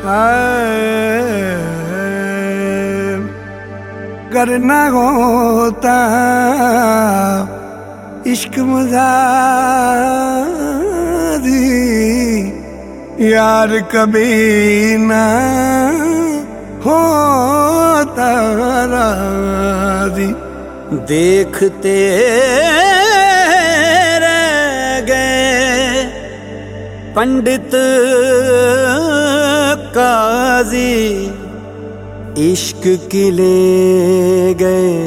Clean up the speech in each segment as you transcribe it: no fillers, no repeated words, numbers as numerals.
करना होता इश्क मुजादी, यार कभी ना होता राजी। देखते रह गए पंडित काजी, इश्क की ले गए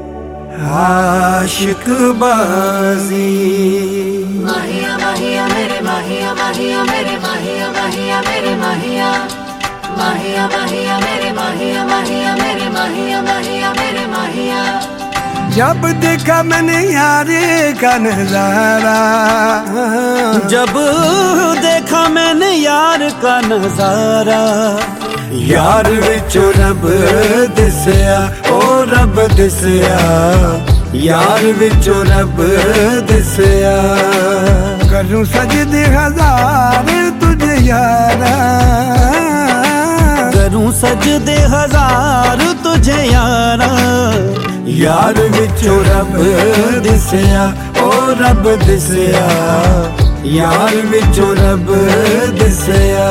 आशिक बाजी। माहिया माहिया मेरे माहिया, माहिया मेरे माहिया, माहिया मेरे माहिया, माहिया माहिया मेरे माहिया, माहिया मेरे माहिया, माहिया मेरे माहिया। जब देखा मैंने यारे का नजारा, जब देखा मैंने यार का नजारा, यार विचों रब दिसया, ओ रब दिसया, यार विचों रब दिसया। करूं सजदे हजार तुझे यारा, करूं सजदे हजार तुझे यारा, यार विचों रब दिसया, ओ रब दिसया, यार विचों रब दिसया।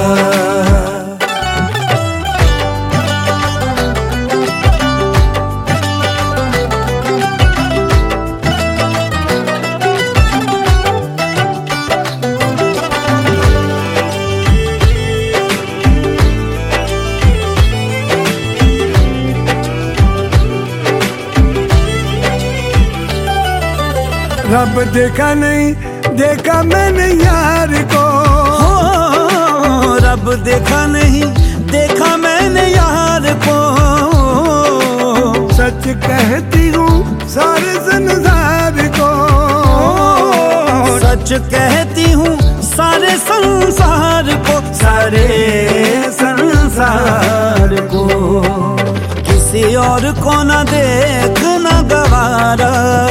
रब देखा नहीं देखा मैंने यार को, हो रब देखा नहीं देखा मैंने यार को। सच कहती हूँ सारे संसार को, सच कहती हूँ सारे संसार को, सारे संसार को। किसी और को न देखना गवारा,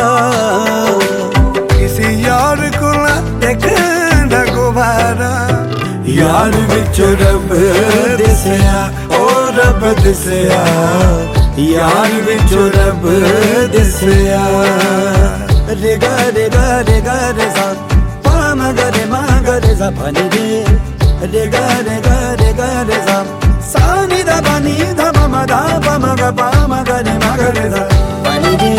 किसी यार को ना देखना गुबारा। यार विचों रब दिसया, ओ रब दिसया, यार विचों रब दिसया। रे गा रे गा रे गा रे सा, पा म ग रे मा ग रे सा पनि रे, रे गा रे गा रे गा रे सा, सा नि दा पा नि धा प म धा प म ग पा म ग रे मा ग रे सा पनि रे।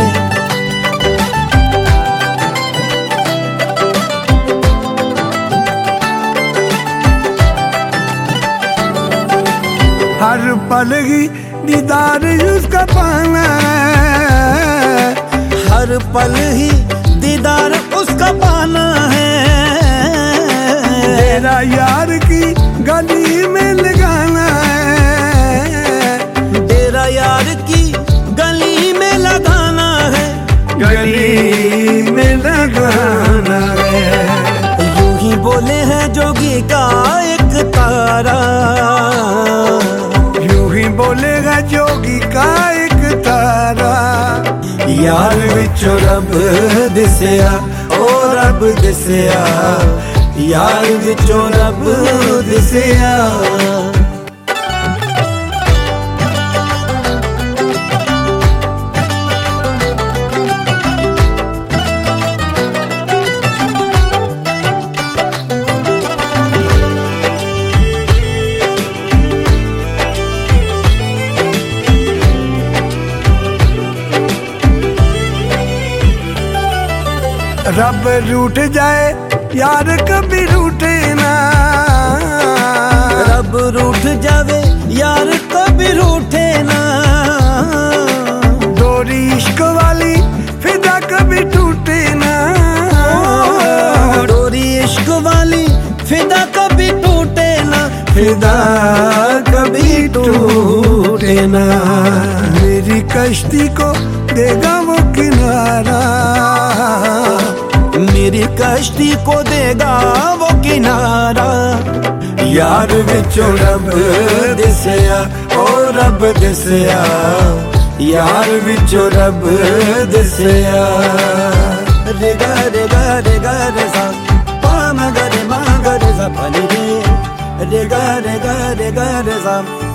हर पल ही दीदार उसका पाना है, हर पल ही दीदार उसका पाना है। तेरा यार की गली में लगाना है, तेरा यार की गली में लगाना है, गली में लगाना है। यूं ही बोले हैं जोगी का एक तारा, बोलेगा जोगी का एक तारा। यार विचों रब दिसया, ओ रब दिसया, यार विचों रब दिसया। रब रूठ जाए यार कभी रूठे ना, रब रूठ जावे यार कभी रूठे ना। डोरी इश्क वाली फिदा कभी टूटे ना, डोरी इश्क वाली फिदा कभी टूटे ना, फिदा कभी टूटे ना। मेरी कश्ती को देगा वो किनारा, मेरी कश्ती को देगा वो किनारा। यार विचों रब दिसया, ओ रब दिसया, यार विचों रब दिसया। रे गा रे गा रे गा रे सा, पा म ग रे मा ग रे सा पनि रे, रे गा रे गा रे गा रे सा